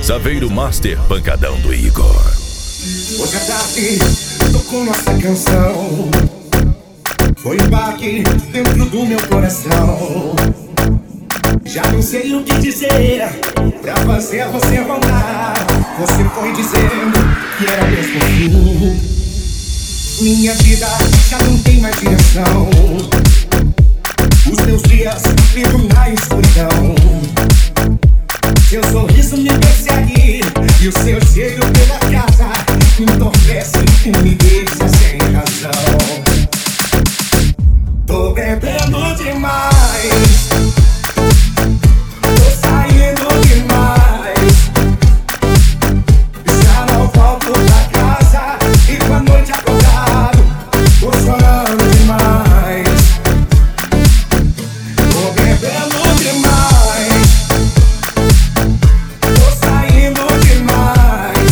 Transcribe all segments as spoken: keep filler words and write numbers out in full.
Saveiro Master Pancadão do Igor. Hoje à tarde tocou nossa canção. Foi um baque dentro do meu coração. Já não sei o que dizer pra fazer você voltar. Você foi dizendo que era mesmo fim. Minha vida já não tem mais direção. Os meus dias vivem na escuridão. Seu sorriso me persegue e o seu cheiro pela casa me entorpece e me deixa sem razão. Tô bebendo demais, tô saindo demais. Já não volto pra casa e com a noite acordado tô chorando demais. Tô bebendo demais, tô saindo demais.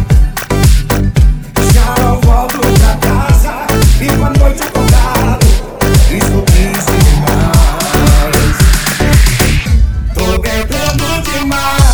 Já não volto pra casa e com a noite acordado estou triste demais. Tô bebendo demais.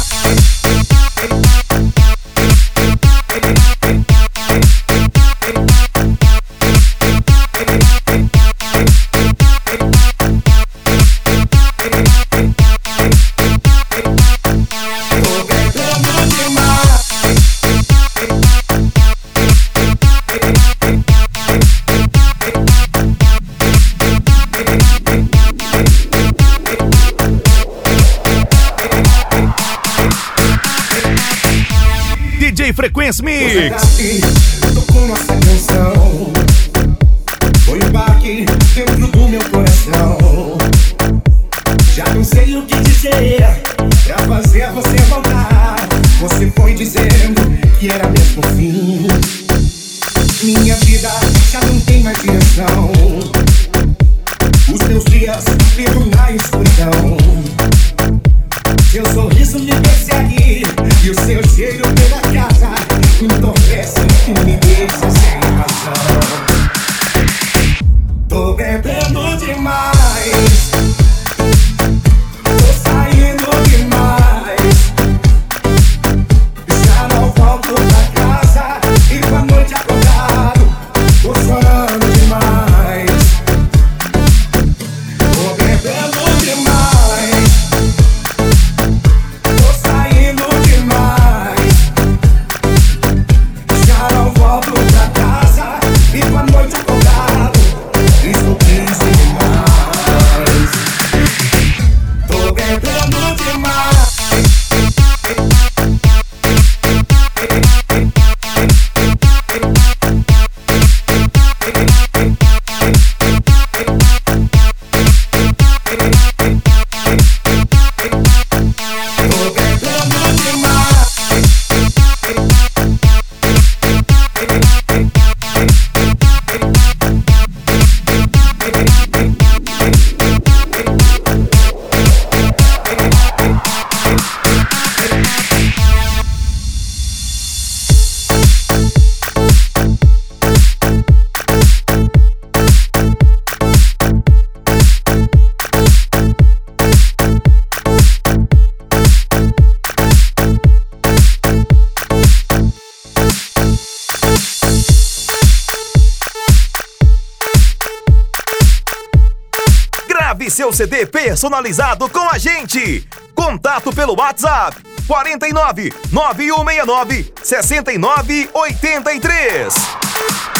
D J Frequência Mix. Tocou nossa canção. Foi um baque dentro do meu coração. Já não sei o que dizer pra fazer você voltar. Você foi dizendo que era mesmo fim. Minha vida já não tem mais direção. Os meus dias vivem na escuridão. Seu sorriso me persegue e o seu cheiro pela casa me entorpece e me deixa sem razão. Tô bebendo demais, tô saindo demais. Já não volto pra casa e com a noite acordado tô chorando demais. Tô bebendo demais, tô saindo demais. Já não volto pra casa e com a noite acordado estou triste demais. Tô bebendo demais. Tô bebendo demais. Grave seu C D personalizado com a gente. Contato pelo WhatsApp quarenta e nove, nove um seis nove, sessenta e nove oitenta e três.